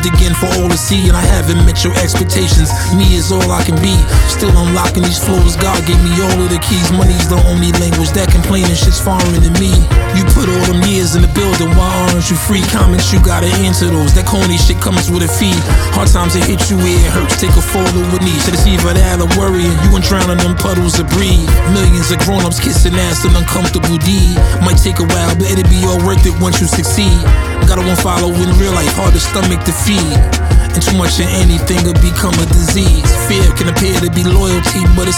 lived again for all to see, and I haven't met your expectations. Me is all I can be, still unlocking these flows. God gave me all of the keys. Money's the only language that complaining shit's foreign to me. You put all them years in the building, why aren't you free? Comments, you gotta answer those. That corny shit comes with a fee. Hard times that hit you where it hurts, take a fall over knees. Said it's either that or worrying, you and drown in them puddles of breathe. Millions of grown-ups kissing ass, an uncomfortable deed. Might take a while, but it'll be all worth it once you succeed. Gotta one follow in real life, hard to stomach defeat. And too much of anything will become a disease. Fear can appear to be loyalty, but it's